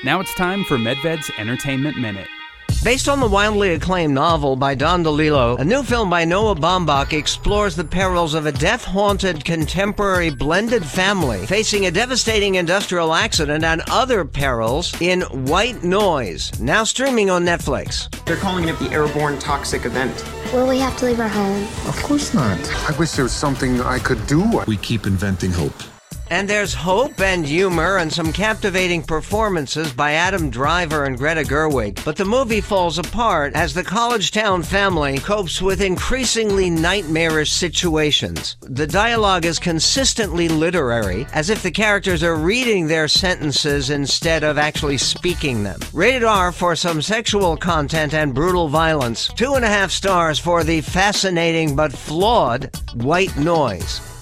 Now it's time for MedVed's Entertainment Minute. Based on the wildly acclaimed novel by Don DeLillo, a new film by Noah Baumbach explores the perils of a death-haunted contemporary blended family facing a devastating industrial accident and other perils in White Noise, now streaming on Netflix. They're calling it the airborne toxic event. Will we have to leave our home? Of course not. I wish there was something I could do. We keep inventing hope. And there's hope and humor and some captivating performances by Adam Driver and Greta Gerwig. But the movie falls apart as the college town family copes with increasingly nightmarish situations. The dialogue is consistently literary, as if the characters are reading their sentences instead of actually speaking them. Rated R for some sexual content and brutal violence. 2.5 stars for the fascinating but flawed White Noise.